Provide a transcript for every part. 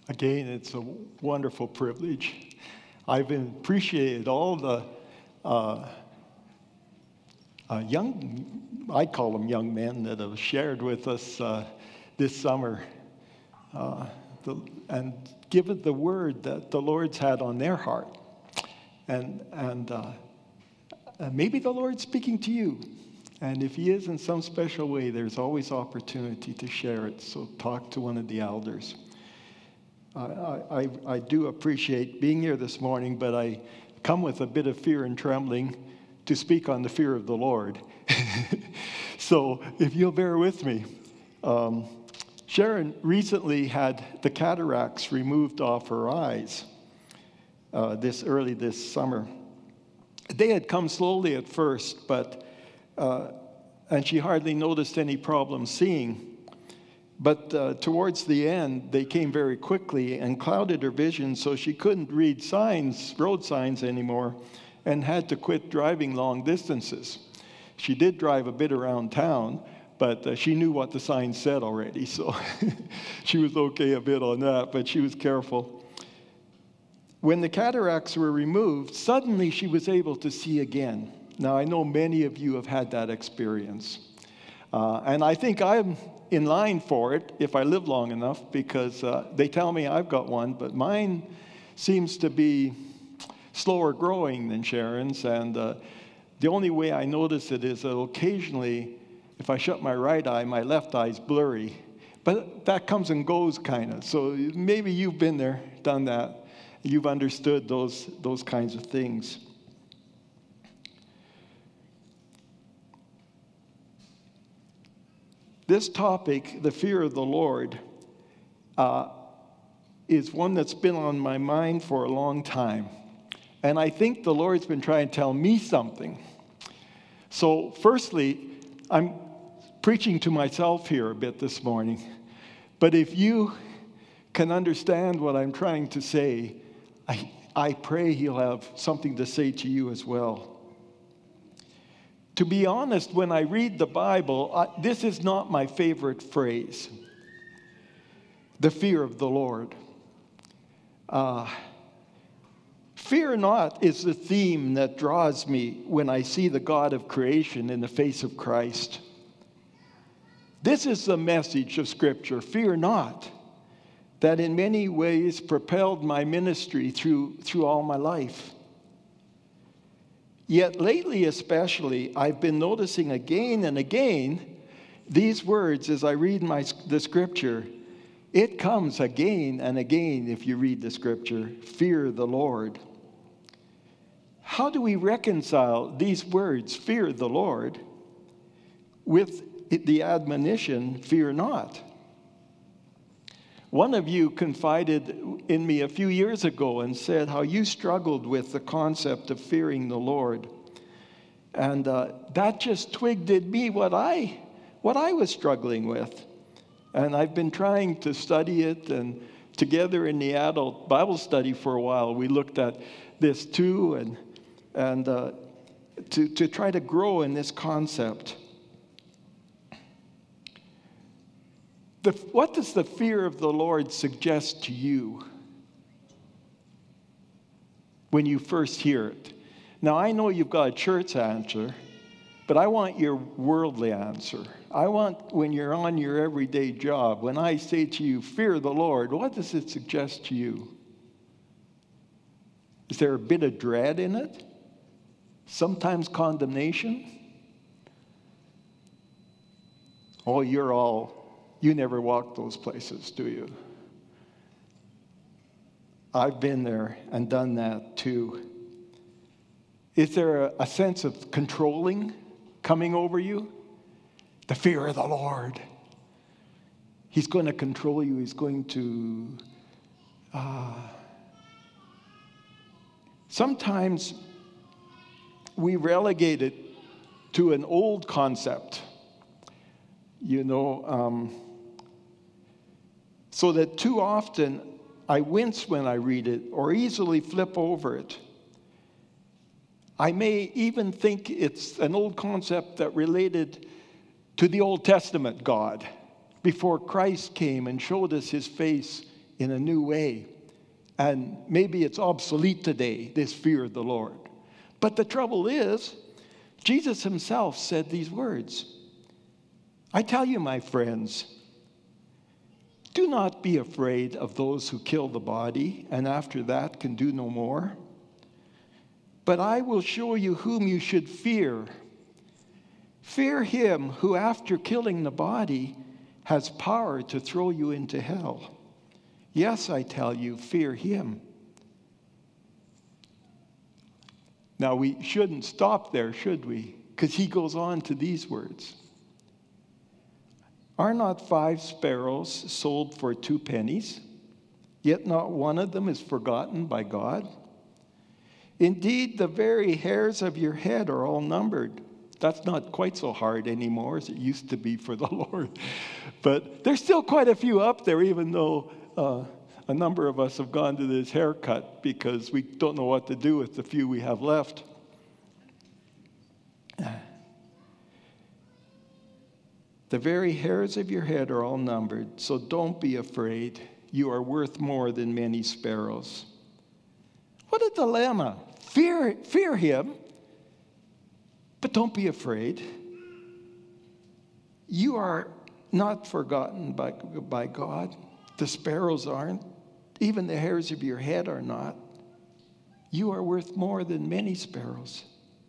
Again, it's a wonderful privilege. I've appreciated all the I call them young men, that have shared with us this summer and given the word that the Lord's had on their heart. And maybe the Lord's speaking to you. And if he is in some special way, there's always opportunity to share it. So talk to one of the elders. I do appreciate being here this morning, but I come with a bit of fear and trembling to speak on the fear of the Lord. So if you'll bear with me. Sharon recently had the cataracts removed off her eyes this summer. They had come slowly at first, and she hardly noticed any problem seeing. But towards the end, they came very quickly and clouded her vision, so she couldn't read road signs anymore, and had to quit driving long distances. She did drive a bit around town, but she knew what the sign said already, so she was okay a bit on that, but she was careful. When the cataracts were removed, suddenly she was able to see again. Now, I know many of you have had that experience. And I think I'm in line for it if I live long enough, because they tell me I've got one, but mine seems to be slower growing than Sharon's. And the only way I notice it is that occasionally, if I shut my right eye, my left eye's blurry. But that comes and goes kind of. So maybe you've been there, done that. You've understood those kinds of things. This topic, the fear of the Lord, is one that's been on my mind for a long time. And I think the Lord's been trying to tell me something. So firstly, I'm preaching to myself here a bit this morning. But if you can understand what I'm trying to say, I pray he'll have something to say to you as well. To be honest, when I read the Bible, this is not my favorite phrase, the fear of the Lord. Fear not is the theme that draws me when I see the God of creation in the face of Christ. This is the message of Scripture, fear not, that in many ways propelled my ministry through all my life. Yet lately especially, I've been noticing again and again these words as I read the Scripture. It comes again and again if you read the Scripture, fear the Lord. How do we reconcile these words, fear the Lord, with the admonition, fear not? One of you confided in me a few years ago and said how you struggled with the concept of fearing the Lord. And that just twigged at me what I was struggling with. And I've been trying to study it, and together in the adult Bible study for a while, we looked at this too, and to try to grow in this concept. What does the fear of the Lord suggest to you when you first hear it? Now, I know you've got a church answer, but I want your worldly answer. I want when you're on your everyday job, when I say to you, fear the Lord, what does it suggest to you? Is there a bit of dread in it? Sometimes condemnation? Oh, you never walk those places, do you? I've been there and done that too. Is there a sense of controlling coming over you? The fear of the Lord. He's going to control you. He's going to... Sometimes we relegate it to an old concept. So that too often I wince when I read it or easily flip over it. I may even think it's an old concept that related to the Old Testament God before Christ came and showed us his face in a new way. And maybe it's obsolete today, this fear of the Lord. But the trouble is, Jesus himself said these words. I tell you, my friends, do not be afraid of those who kill the body and after that can do no more. But I will show you whom you should fear. Fear him who after killing the body has power to throw you into hell. Yes, I tell you, fear him. Now, we shouldn't stop there, should we? Because he goes on to these words. Are not 5 sparrows sold for 2 pennies? Yet not one of them is forgotten by God? Indeed, the very hairs of your head are all numbered. That's not quite so hard anymore as it used to be for the Lord. But there's still quite a few up there, even though a number of us have gone to this haircut because we don't know what to do with the few we have left. The very hairs of your head are all numbered, so don't be afraid. You are worth more than many sparrows. What a dilemma. Fear him, but don't be afraid. You are not forgotten by God. The sparrows aren't. Even the hairs of your head are not. You are worth more than many sparrows.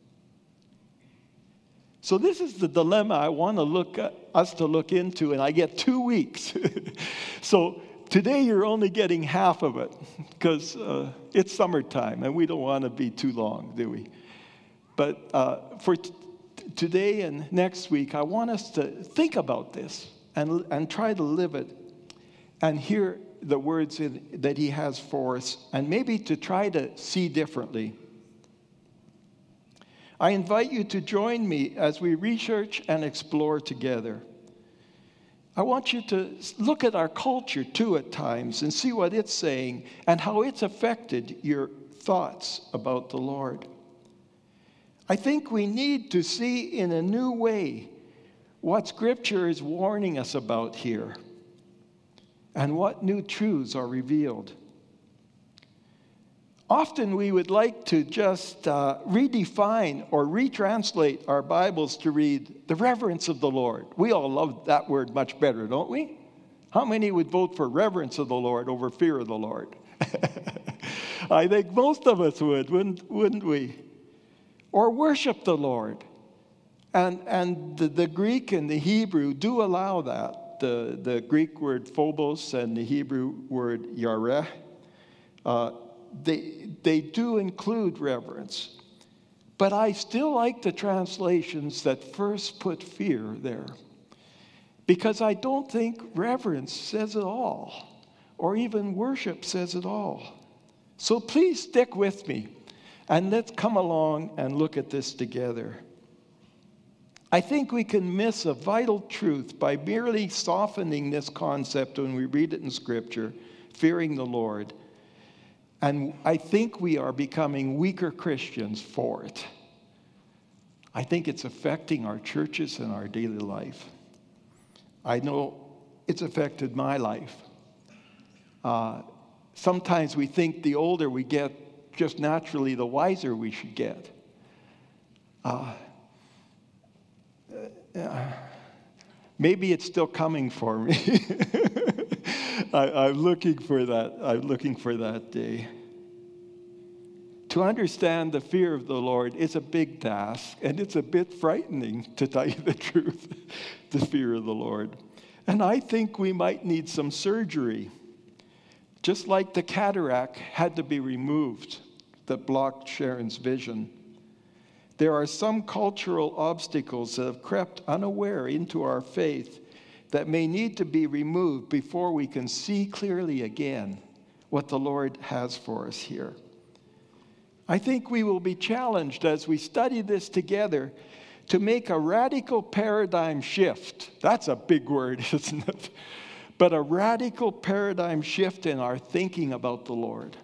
So this is the dilemma I want us to look into, and I get 2 weeks. So today you're only getting half of it because it's summertime, and we don't want to be too long, do we? But for today and next week, I want us to think about this and try to live it and hear the words that he has for us, and maybe to try to see differently. I invite you to join me as we research and explore together. I want you to look at our culture, too, at times, and see what it's saying and how it's affected your thoughts about the Lord. I think we need to see in a new way what Scripture is warning us about here and what new truths are revealed. Often we would like to just redefine or retranslate our Bibles to read the reverence of the Lord. We all love that word much better, don't we? How many would vote for reverence of the Lord over fear of the Lord? I think most of us would, wouldn't we? Or worship the Lord. And the Greek and the Hebrew do allow that. The Greek word phobos and the Hebrew word yareh. They do include reverence. But I still like the translations that first put fear there. Because I don't think reverence says it all, or even worship says it all. So please stick with me, and let's come along and look at this together. I think we can miss a vital truth by merely softening this concept when we read it in Scripture, fearing the Lord. And I think we are becoming weaker Christians for it. I think it's affecting our churches and our daily life. I know it's affected my life. Sometimes we think the older we get, just naturally the wiser we should get. Maybe it's still coming for me. I'm looking for that. I'm looking for that day. To understand the fear of the Lord is a big task, and it's a bit frightening, to tell you the truth, the fear of the Lord. And I think we might need some surgery, just like the cataract had to be removed that blocked Sharon's vision. There are some cultural obstacles that have crept unaware into our faith that may need to be removed before we can see clearly again what the Lord has for us here. I think we will be challenged as we study this together to make a radical paradigm shift. That's a big word, isn't it? But a radical paradigm shift in our thinking about the Lord.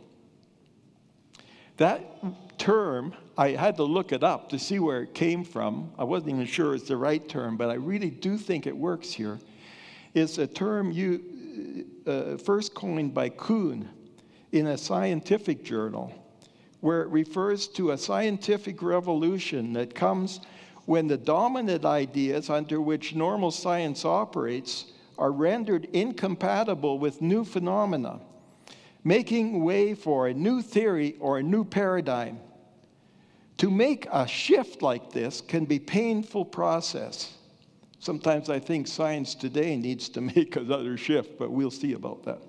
That term, I had to look it up to see where it came from. I wasn't even sure it's the right term, but I really do think it works here. It's a term first coined by Kuhn in a scientific journal, where it refers to a scientific revolution that comes when the dominant ideas under which normal science operates are rendered incompatible with new phenomena, making way for a new theory or a new paradigm. To make a shift like this can be a painful process. Sometimes I think science today needs to make another shift, but we'll see about that.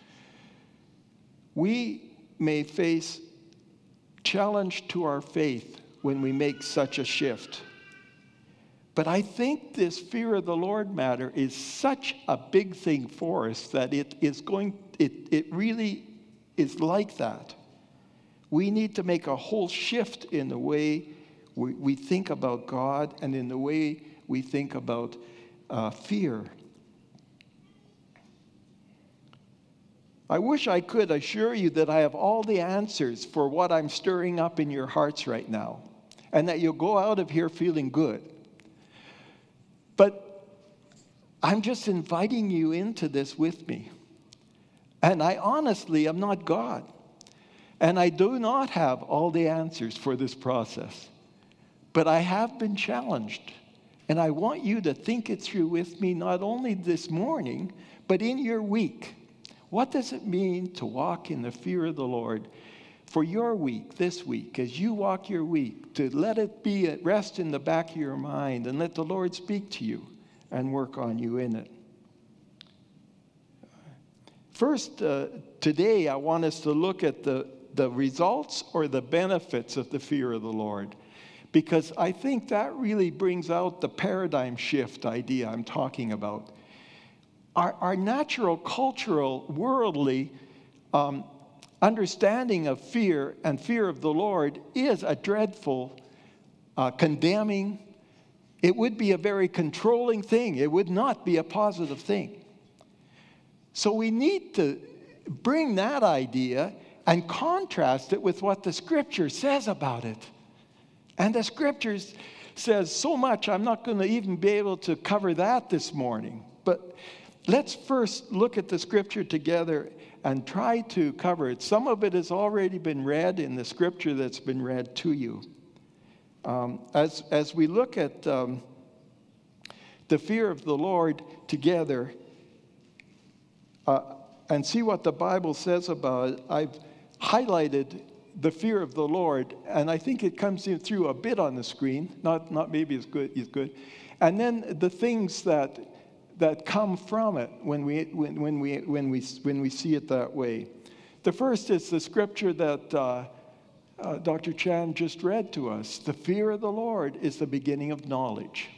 We may face challenge to our faith when we make such a shift. But I think this fear of the Lord matter is such a big thing for us that it really is like that. We need to make a whole shift in the way we think about God and in the way we think about fear. I wish I could assure you that I have all the answers for what I'm stirring up in your hearts right now, and that you'll go out of here feeling good. But I'm just inviting you into this with me. And I honestly am not God. And I do not have all the answers for this process. But I have been challenged. And I want you to think it through with me, not only this morning, but in your week. What does it mean to walk in the fear of the Lord for your week, this week, as you walk your week, to let it be at rest in the back of your mind and let the Lord speak to you and work on you in it? First, today I want us to look at the results or the benefits of the fear of the Lord, because I think that really brings out the paradigm shift idea I'm talking about. Our natural, cultural, worldly understanding of fear and fear of the Lord is a dreadful, condemning. It would be a very controlling thing. It would not be a positive thing. So we need to bring that idea and contrast it with what the Scripture says about it. And the Scripture says so much, I'm not going to even be able to cover that this morning. But let's first look at the Scripture together and try to cover it. Some of it has already been read in the Scripture that's been read to you. As we look at the fear of the Lord together and see what the Bible says about it, I've highlighted the fear of the Lord, and I think it comes in through a bit on the screen, not maybe as good. And then the things that come from it when we see it that way. The first is the scripture that Dr. Chan just read to us. The fear of the Lord is the beginning of knowledge.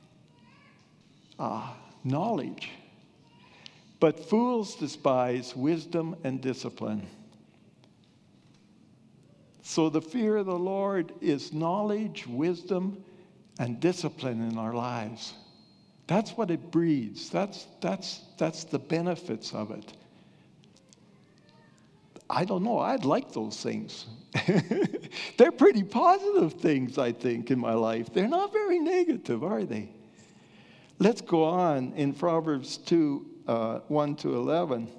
Knowledge. But fools despise wisdom and discipline. So the fear of the Lord is knowledge, wisdom, and discipline in our lives. That's what it breeds. That's the benefits of it. I don't know. I'd like those things. They're pretty positive things, I think, in my life. They're not very negative, are they? Let's go on in Proverbs 2, 1 to 11.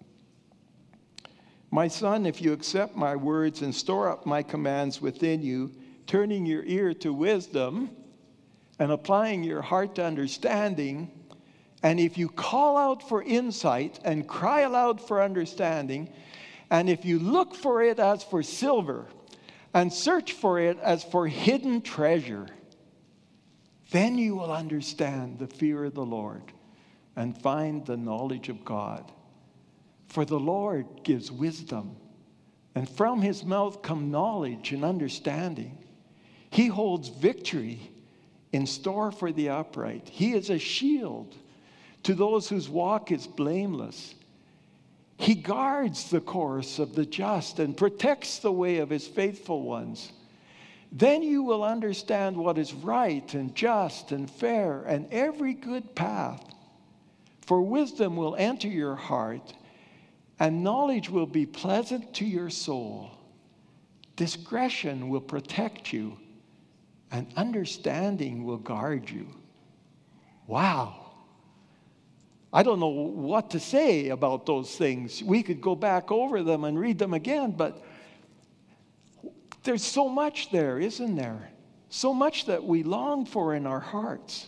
My son, if you accept my words and store up my commands within you, turning your ear to wisdom and applying your heart to understanding, and if you call out for insight and cry aloud for understanding, and if you look for it as for silver and search for it as for hidden treasure, then you will understand the fear of the Lord and find the knowledge of God. For the Lord gives wisdom, and from his mouth come knowledge and understanding. He holds victory in store for the upright. He is a shield to those whose walk is blameless. He guards the course of the just and protects the way of his faithful ones. Then you will understand what is right and just and fair and every good path. For wisdom will enter your heart, and knowledge will be pleasant to your soul. Discretion will protect you, and understanding will guard you. Wow. I don't know what to say about those things. We could go back over them and read them again, but there's so much there, isn't there? So much that we long for in our hearts.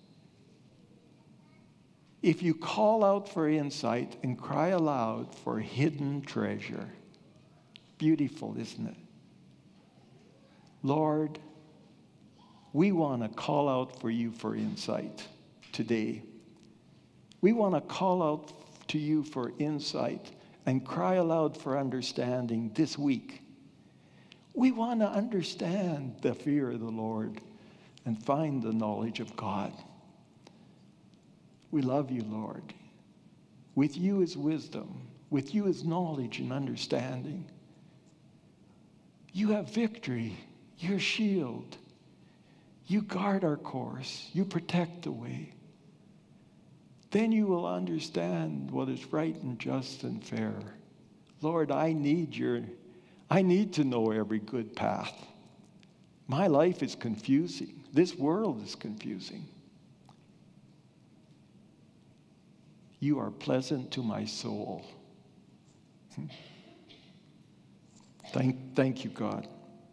If you call out for insight and cry aloud for hidden treasure. Beautiful, isn't it? Lord, we want to call out for you for insight today. We want to call out to you for insight and cry aloud for understanding this week. We want to understand the fear of the Lord and find the knowledge of God. We love you, Lord. With you is wisdom. With you is knowledge and understanding. You have victory. Your shield. You guard our course. You protect the way. Then you will understand what is right and just and fair. Lord, I need to know every good path. My life is confusing. This world is confusing. You are pleasant to my soul. Thank you, God.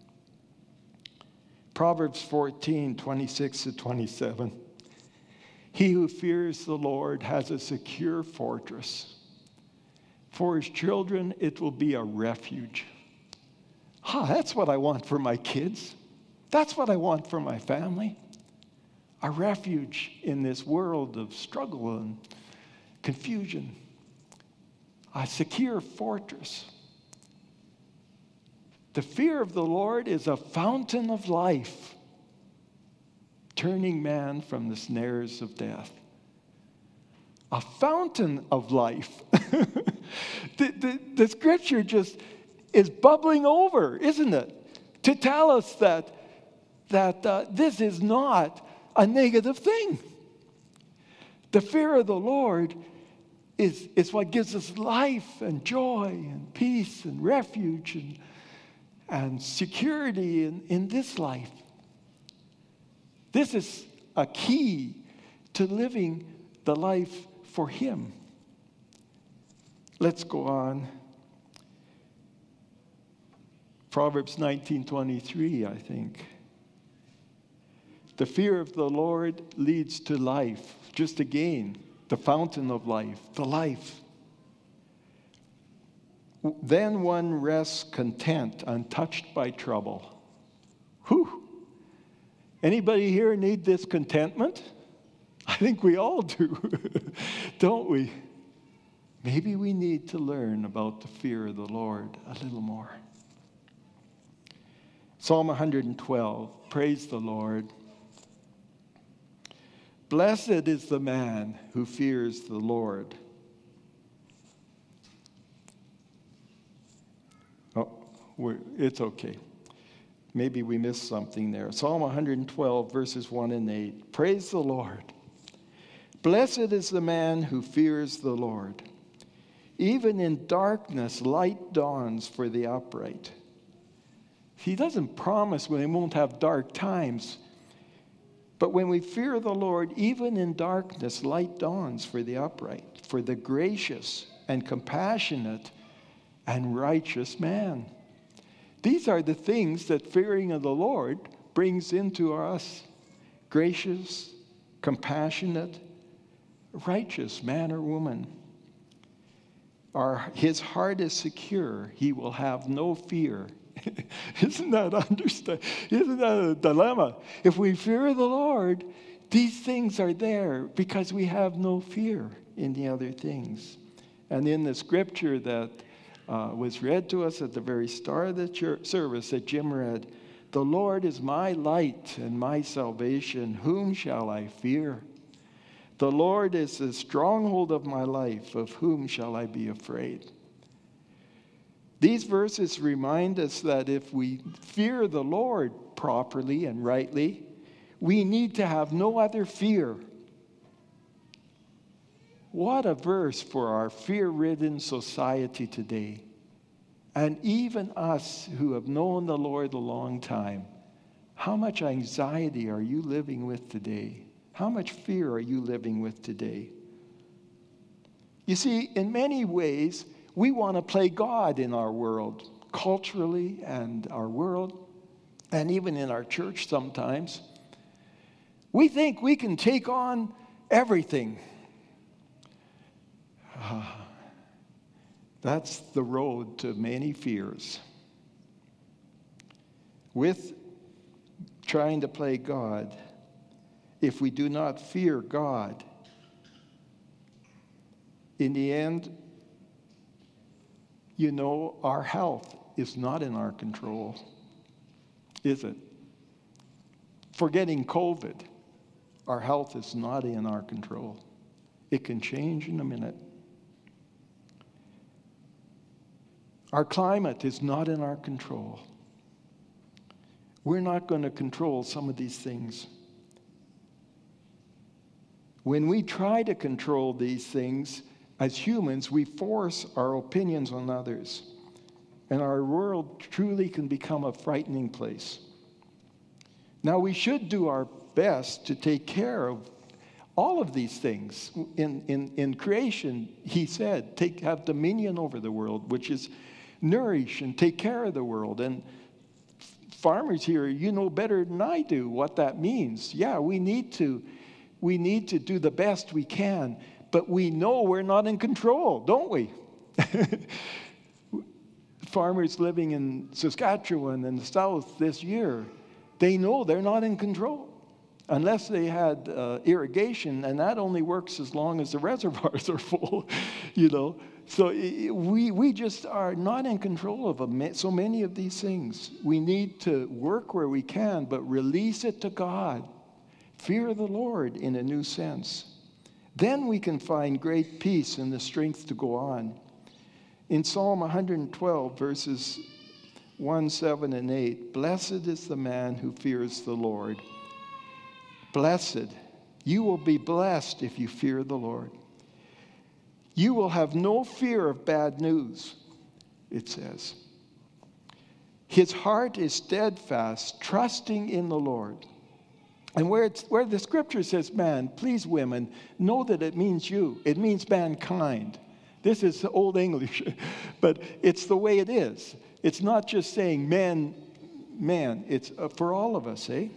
Proverbs 14:26-27. He who fears the Lord has a secure fortress. For his children, it will be a refuge. That's what I want for my kids. That's what I want for my family. A refuge in this world of struggle and confusion. A secure fortress. The fear of the Lord is a fountain of life, turning man from the snares of death. A fountain of life. The scripture just is bubbling over, isn't it? To tell us that this is not a negative thing. The fear of the Lord is what gives us life and joy and peace and refuge and security in this life. This is a key to living the life for Him. Let's go on. Proverbs 19:23, I think. The fear of the Lord leads to life. Just again, the fountain of life, the life. Then one rests content, untouched by trouble. Whew. Anybody here need this contentment? I think we all do, don't we? Maybe we need to learn about the fear of the Lord a little more. Psalm 112, praise the Lord. Blessed is the man who fears the Lord. Oh, it's okay. Maybe we missed something there. Psalm 112, verses 1 and 8. Praise the Lord. Blessed is the man who fears the Lord. Even in darkness, light dawns for the upright. He doesn't promise we won't have dark times. But when we fear the Lord, even in darkness, light dawns for the upright, for the gracious and compassionate and righteous man. These are the things that fearing of the Lord brings into us. Gracious, compassionate, righteous man or woman. His heart is secure. He will have no fear. Isn't that a dilemma? If we fear the Lord, these things are there because we have no fear in the other things. And in the scripture that was read to us at the very start of the service that Jim read, the Lord is my light and my salvation. Whom shall I fear? The Lord is the stronghold of my life. Of whom shall I be afraid? These verses remind us that if we fear the Lord properly and rightly, we need to have no other fear. What a verse for our fear-ridden society today. And even us who have known the Lord a long time, how much anxiety are you living with today? How much fear are you living with today? You see, in many ways, we want to play God in our world, culturally and our world, and even in our church sometimes. We think we can take on everything. That's the road to many fears. With trying to play God, if we do not fear God, in the end, our health is not in our control, is it? Forgetting COVID, our health is not in our control. It can change in a minute. Our climate is not in our control. We're not going to control some of these things. When we try to control these things, as humans, we force our opinions on others, and our world truly can become a frightening place. Now, we should do our best to take care of all of these things. In creation, he said, have dominion over the world, which is nourish and take care of the world. And farmers here, you know better than I do what that means. Yeah, we need to do the best we can, but we know we're not in control, don't we? Farmers living in Saskatchewan and the south this year, they know they're not in control unless they had irrigation, and that only works as long as the reservoirs are full, So we just are not in control of so many of these things. We need to work where we can, but release it to God. Fear the Lord in a new sense. Then we can find great peace and the strength to go on. In Psalm 112, verses 1, 7, and 8, blessed is the man who fears the Lord. Blessed. You will be blessed if you fear the Lord. You will have no fear of bad news, it says. His heart is steadfast, trusting in the Lord. And where the scripture says man, please women, know that it means you. It means mankind. This is Old English, but it's the way it is. It's not just saying man. It's for all of us, eh?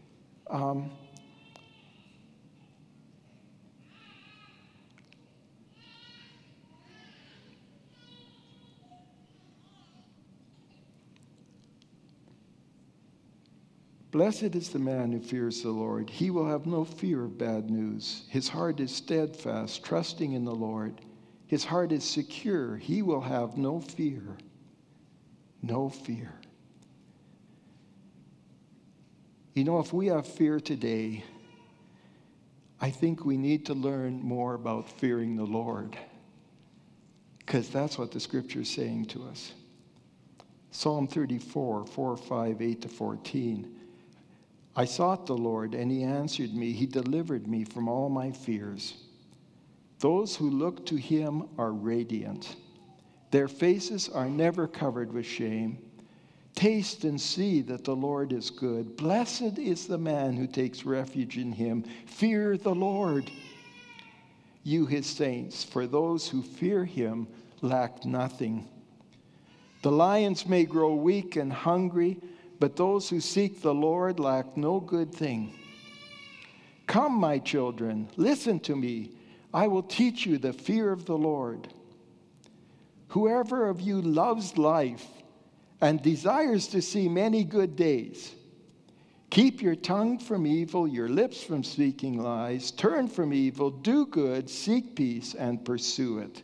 Blessed is the man who fears the Lord. He will have no fear of bad news. His heart is steadfast, trusting in the Lord. His heart is secure. He will have no fear. No fear. If we have fear today, I think we need to learn more about fearing the Lord, because that's what the scripture is saying to us. Psalm 34, 4, 5, 8 to 14. I sought the Lord, and he answered me. He delivered me from all my fears. Those who look to him are radiant. Their faces are never covered with shame. Taste and see that the Lord is good. Blessed is the man who takes refuge in him. Fear the Lord, you his saints, for those who fear him lack nothing. The lions may grow weak and hungry, but those who seek the Lord lack no good thing. Come, my children, listen to me. I will teach you the fear of the Lord. Whoever of you loves life and desires to see many good days, keep your tongue from evil, your lips from speaking lies. Turn from evil, do good, seek peace, and pursue it.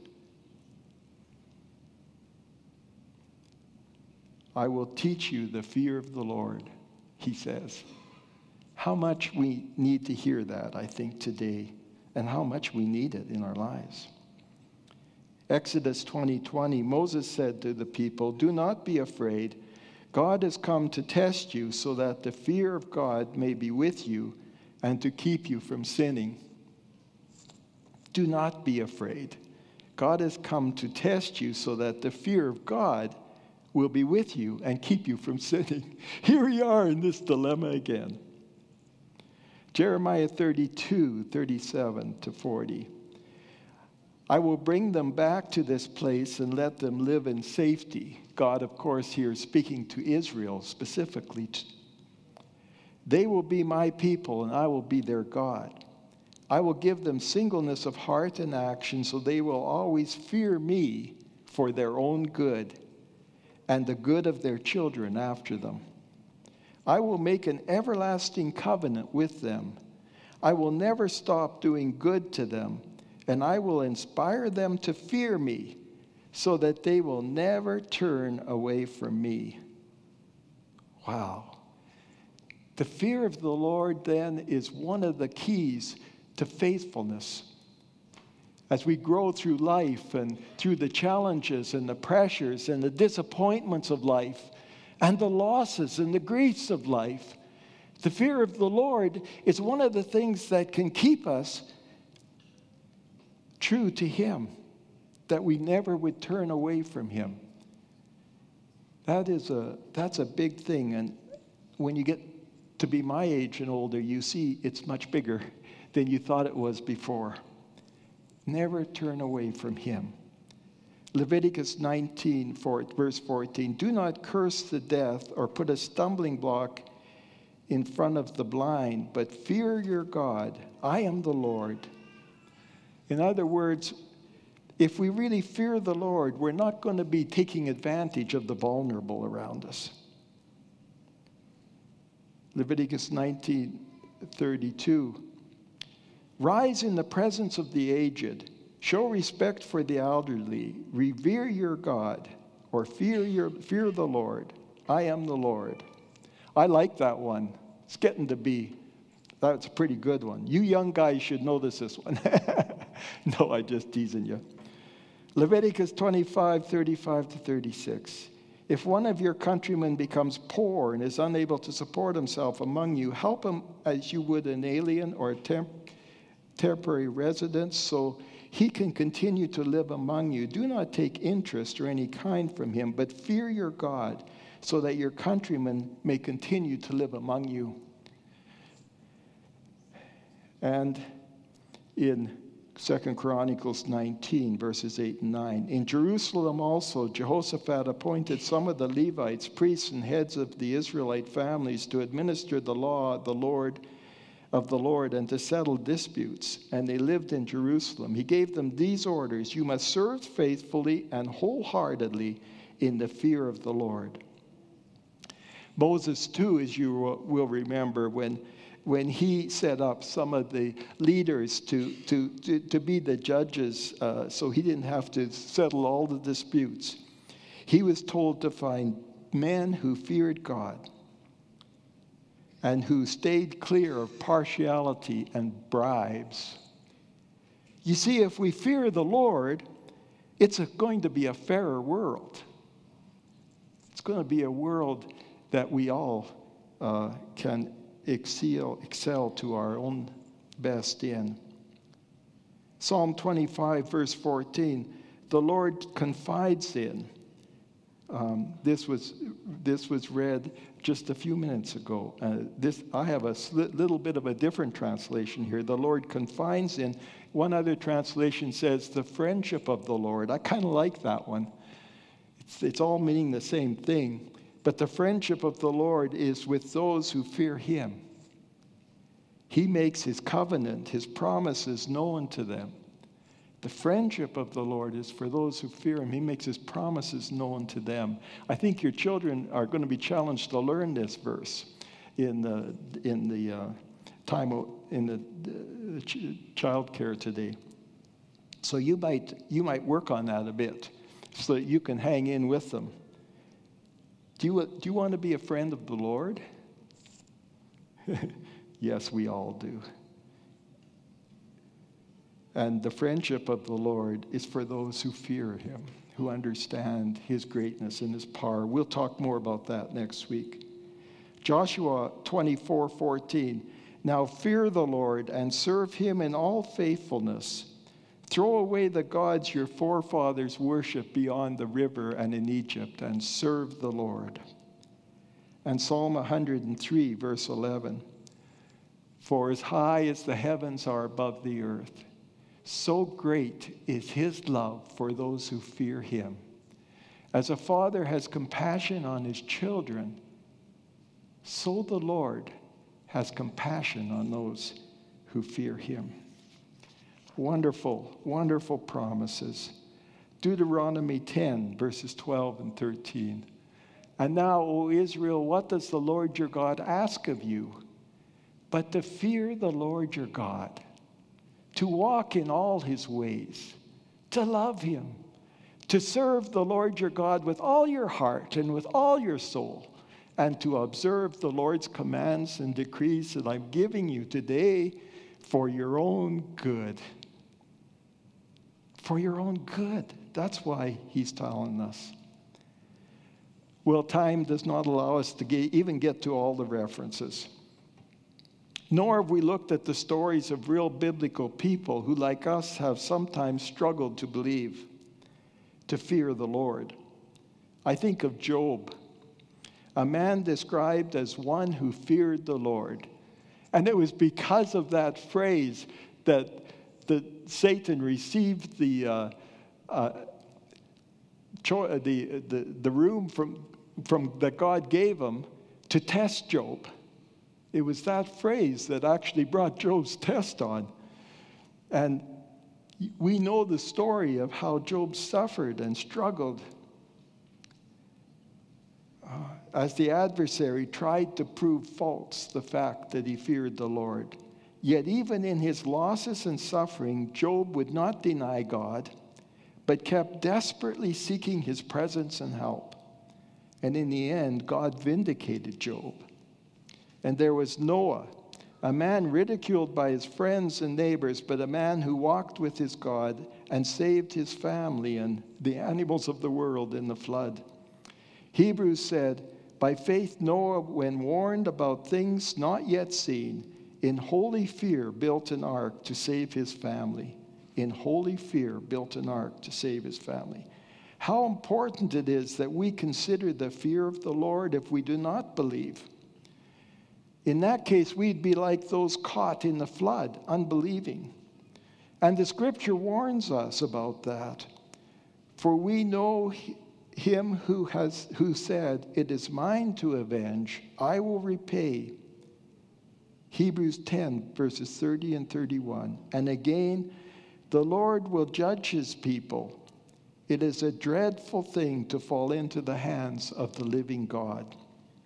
I will teach you the fear of the Lord, he says. How much we need to hear that, I think, today, and how much we need it in our lives. Exodus 20:20, Moses said to the people, do not be afraid. God has come to test you so that the fear of God may be with you and to keep you from sinning. Do not be afraid. God has come to test you so that the fear of God will be with you and keep you from sinning. Here we are in this dilemma again. Jeremiah 32, 37 to 40. I will bring them back to this place and let them live in safety. God, of course, here is speaking to Israel specifically. They will be my people, and I will be their God. I will give them singleness of heart and action, so they will always fear me for their own good and the good of their children after them. I will make an everlasting covenant with them. I will never stop doing good to them, and I will inspire them to fear me, so that they will never turn away from me. Wow. The fear of the Lord, then, is one of the keys to faithfulness. As we grow through life and through the challenges and the pressures and the disappointments of life and the losses and the griefs of life, the fear of the Lord is one of the things that can keep us true to Him, that we never would turn away from Him. That's a big thing. And when you get to be my age and older, you see it's much bigger than you thought it was before. Never turn away from Him. Leviticus 19, verse 14, do not curse the deaf or put a stumbling block in front of the blind, but fear your God. I am the Lord. In other words, if we really fear the Lord, we're not going to be taking advantage of the vulnerable around us. Leviticus 19:32. Rise in the presence of the aged. Show respect for the elderly. Revere your God, or fear the Lord. I am the Lord. I like that one. It's getting to be. That's a pretty good one. You young guys should notice this one. No, I'm just teasing you. Leviticus 25:35-36. If one of your countrymen becomes poor and is unable to support himself among you, help him as you would an alien or a temporary resident, so he can continue to live among you. Do not take interest or any kind from him, but fear your God, so that your countrymen may continue to live among you. And in 2 Chronicles 19, verses 8 and 9. In Jerusalem also, Jehoshaphat appointed some of the Levites, priests, and heads of the Israelite families to administer the law of the Lord and to settle disputes. And they lived in Jerusalem. He gave them these orders: you must serve faithfully and wholeheartedly in the fear of the Lord. Moses, too, as you will remember, when he set up some of the leaders to be the judges, so he didn't have to settle all the disputes, he was told to find men who feared God and who stayed clear of partiality and bribes. You see, if we fear the Lord, it's going to be a fairer world. It's going to be a world that we all can excel to our own best in. Psalm 25, verse 14, the Lord confides in. This was read just a few minutes ago. I have a little bit of a different translation here. The Lord confides in. One other translation says the friendship of the Lord. I kind of like that one. It's all meaning the same thing. But the friendship of the Lord is with those who fear Him. He makes His covenant, His promises known to them. The friendship of the Lord is for those who fear Him. He makes His promises known to them. I think your children are going to be challenged to learn this verse in the child care today. So you might work on that a bit so that you can hang in with them. Do you want to be a friend of the Lord? Yes, we all do. And the friendship of the Lord is for those who fear Him, who understand His greatness and His power. We'll talk more about that next week. Joshua 24:14. Now fear the Lord and serve Him in all faithfulness. Throw away the gods your forefathers worshiped beyond the river and in Egypt, and serve the Lord. And Psalm 103, verse 11. For as high as the heavens are above the earth, so great is his love for those who fear him. As a father has compassion on his children, so the Lord has compassion on those who fear him. Wonderful, wonderful promises. Deuteronomy 10, verses 12 and 13. And now, O Israel, what does the Lord your God ask of you? But to fear the Lord your God, to walk in all his ways, to love him, to serve the Lord your God with all your heart and with all your soul, and to observe the Lord's commands and decrees that I'm giving you today for your own good. For your own good. That's why he's telling us. Well, time does not allow us to even get to all the references. Nor have we looked at the stories of real biblical people who, like us, have sometimes struggled to believe, to fear the Lord. I think of Job, a man described as one who feared the Lord. And it was because of that phrase that Satan received the room from that God gave him to test Job. It was that phrase that actually brought Job's test on. And we know the story of how Job suffered and struggled as the adversary tried to prove false the fact that he feared the Lord. Yet even in his losses and suffering, Job would not deny God, but kept desperately seeking his presence and help. And in the end, God vindicated Job. And there was Noah, a man ridiculed by his friends and neighbors, but a man who walked with his God and saved his family and the animals of the world in the flood. Hebrews said, by faith Noah, when warned about things not yet seen, in holy fear built an ark to save his family. In holy fear built an ark to save his family. How important it is that we consider the fear of the Lord if we do not believe. In that case, we'd be like those caught in the flood, unbelieving. And the scripture warns us about that. For we know him who said, it is mine to avenge, I will repay. Hebrews 10, verses 30 and 31. And again, the Lord will judge his people. It is a dreadful thing to fall into the hands of the living God.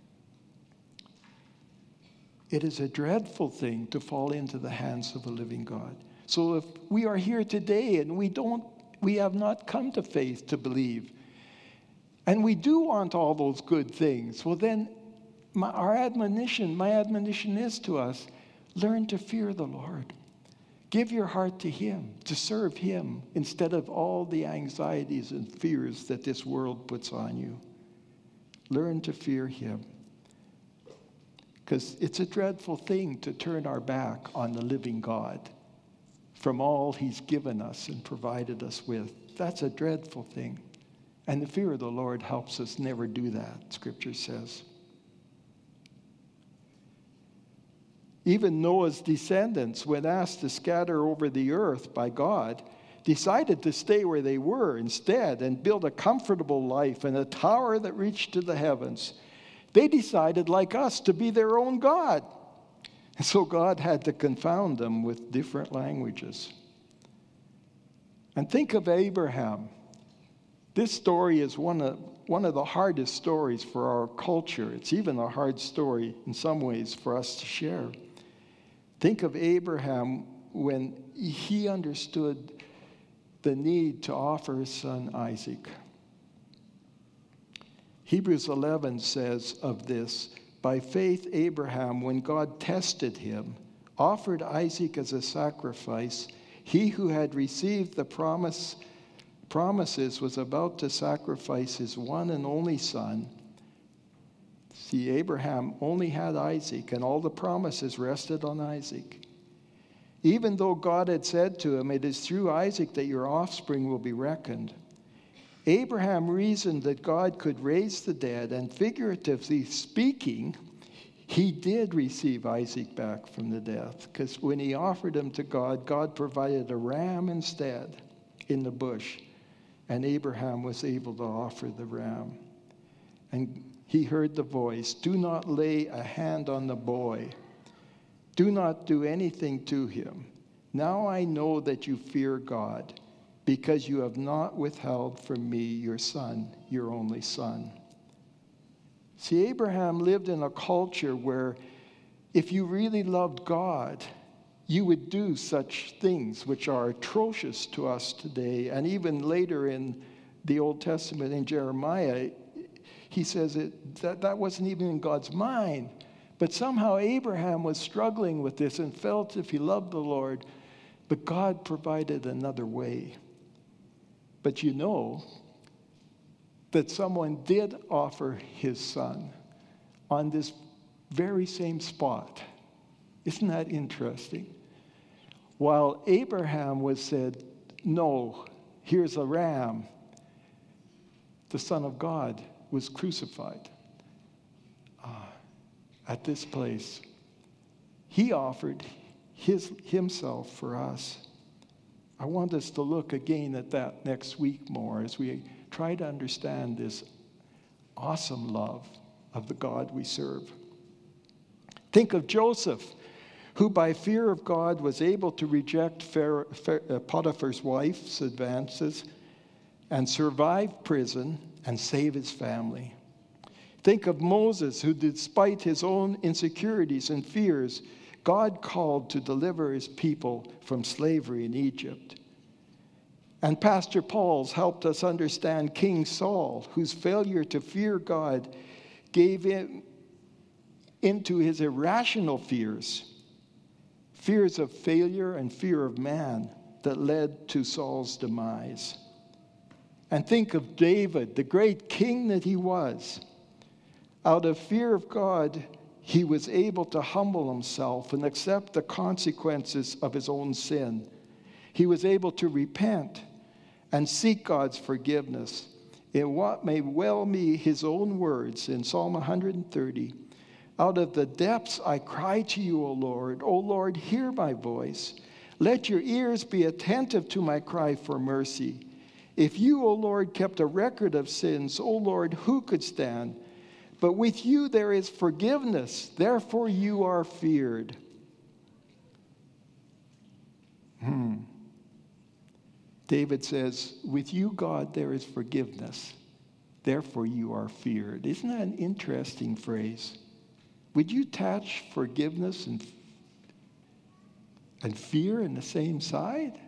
It is a dreadful thing to fall into the hands of a living God. So if we are here today and we have not come to faith to believe, and we do want all those good things, well then my admonition is to us, learn to fear the Lord. Give your heart to him, to serve him, instead of all the anxieties and fears that this world puts on you. Learn to fear him. Because it's a dreadful thing to turn our back on the living God from all he's given us and provided us with. That's a dreadful thing. And the fear of the Lord helps us never do that, Scripture says. Even Noah's descendants, when asked to scatter over the earth by God, decided to stay where they were instead and build a comfortable life and a tower that reached to the heavens. They decided, like us, to be their own God. And so God had to confound them with different languages. And think of Abraham. This story is one of the hardest stories for our culture. It's even a hard story in some ways for us to share. Think of Abraham when he understood the need to offer his son Isaac. Hebrews 11 says of this, by faith Abraham, when God tested him, offered Isaac as a sacrifice. He who had received the promises was about to sacrifice his one and only son. See, Abraham only had Isaac, and all the promises rested on Isaac. Even though God had said to him, it is through Isaac that your offspring will be reckoned, Abraham reasoned that God could raise the dead, and figuratively speaking, He did receive Isaac back from the death, because when he offered him to God, God provided a ram instead in the bush, and Abraham was able to offer the ram. And he heard the voice, "Do not lay a hand on the boy. Do not do anything to him. Now I know that you fear God, because you have not withheld from me your son, your only son." See, Abraham lived in a culture where if you really loved God, you would do such things which are atrocious to us today. And even later in the Old Testament, in Jeremiah, he says that wasn't even in God's mind. But somehow Abraham was struggling with this and felt if he loved the Lord, but God provided another way. But you know that someone did offer his son on this very same spot. Isn't that interesting? While Abraham was said, "No, here's a ram," the Son of God was crucified at this place. He offered himself for us. I want us to look again at that next week more as we try to understand this awesome love of the God we serve. Think of Joseph, who by fear of God was able to reject Potiphar's wife's advances and survive prison and save his family. Think of Moses, who despite his own insecurities and fears, God called to deliver his people from slavery in Egypt. And Pastor Paul's helped us understand King Saul, whose failure to fear God gave him into his irrational fears of failure and fear of man that led to Saul's demise. And think of David, the great king that he was. Out of fear of God, he was able to humble himself and accept the consequences of his own sin. He was able to repent and seek God's forgiveness in what may well be his own words in Psalm 130. "Out of the depths I cry to you, O Lord. O Lord, hear my voice. Let your ears be attentive to my cry for mercy. If you, O Lord, kept a record of sins, O Lord, who could stand? But with you there is forgiveness, therefore you are feared." David says, "With you, God, there is forgiveness, therefore you are feared." Isn't that an interesting phrase? Would you attach forgiveness and fear in the same side?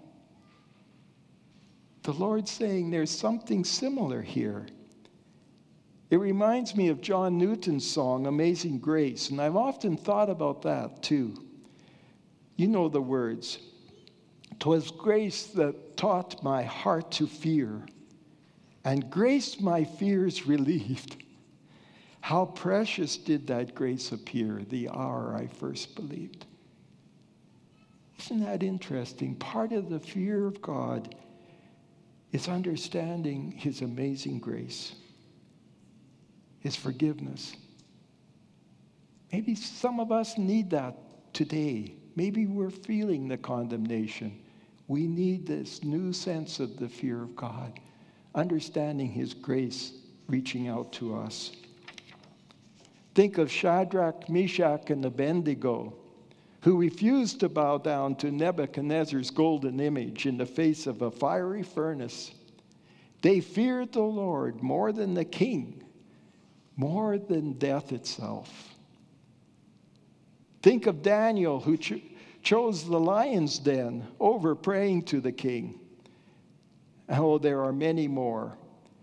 The Lord's saying there's something similar here. It reminds me of John Newton's song, "Amazing Grace," and I've often thought about that too. You know the words. "'Twas grace that taught my heart to fear, and grace my fears relieved. How precious did that grace appear the hour I first believed." Isn't that interesting? Part of the fear of God is understanding his amazing grace, his forgiveness. Maybe some of us need that today. Maybe we're feeling the condemnation. We need this new sense of the fear of God, understanding his grace reaching out to us. Think of Shadrach, Meshach, and Abednego, who refused to bow down to Nebuchadnezzar's golden image in the face of a fiery furnace. They feared the Lord more than the king, more than death itself. Think of Daniel, who chose the lion's den over praying to the king. Oh, there are many more.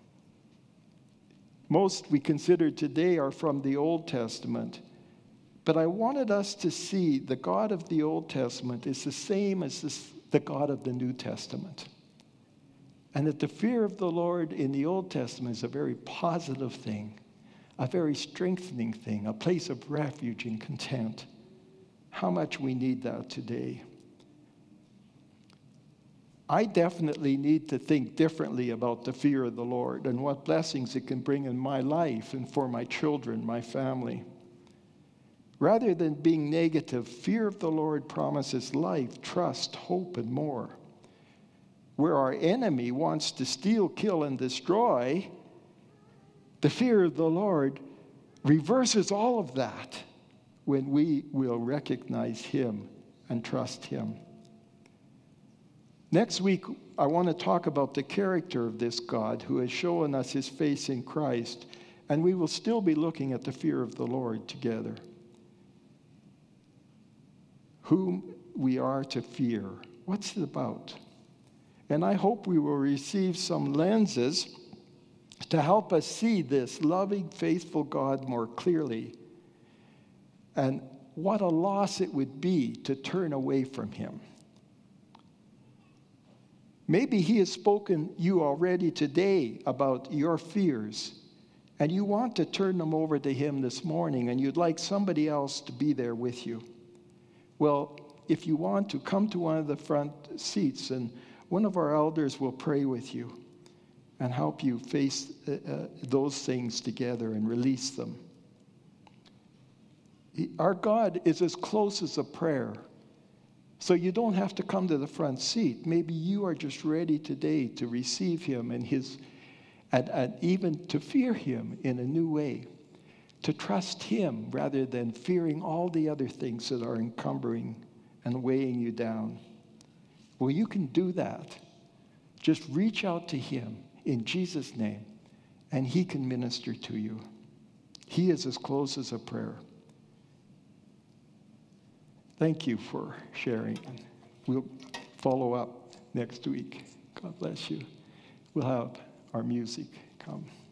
Most we consider today are from the Old Testament. But I wanted us to see the God of the Old Testament is the same as the God of the New Testament. And that the fear of the Lord in the Old Testament is a very positive thing, a very strengthening thing, a place of refuge and content. How much we need that today. I definitely need to think differently about the fear of the Lord and what blessings it can bring in my life and for my children, my family. Rather than being negative, fear of the Lord promises life, trust, hope, and more. Where our enemy wants to steal, kill, and destroy, the fear of the Lord reverses all of that when we will recognize him and trust him. Next week, I want to talk about the character of this God who has shown us his face in Christ, and we will still be looking at the fear of the Lord together. Whom we are to fear. What's it about? And I hope we will receive some lenses to help us see this loving, faithful God more clearly. And what a loss it would be to turn away from him. Maybe he has spoken you already today about your fears, and you want to turn them over to him this morning, and you'd like somebody else to be there with you. Well, if you want to, come to one of the front seats, and one of our elders will pray with you and help you face those things together and release them. Our God is as close as a prayer. So you don't have to come to the front seat. Maybe you are just ready today to receive him and even to fear him in a new way. To trust him rather than fearing all the other things that are encumbering and weighing you down. Well, you can do that. Just reach out to him in Jesus' name, and he can minister to you. He is as close as a prayer. Thank you for sharing. We'll follow up next week. God bless you. We'll have our music come.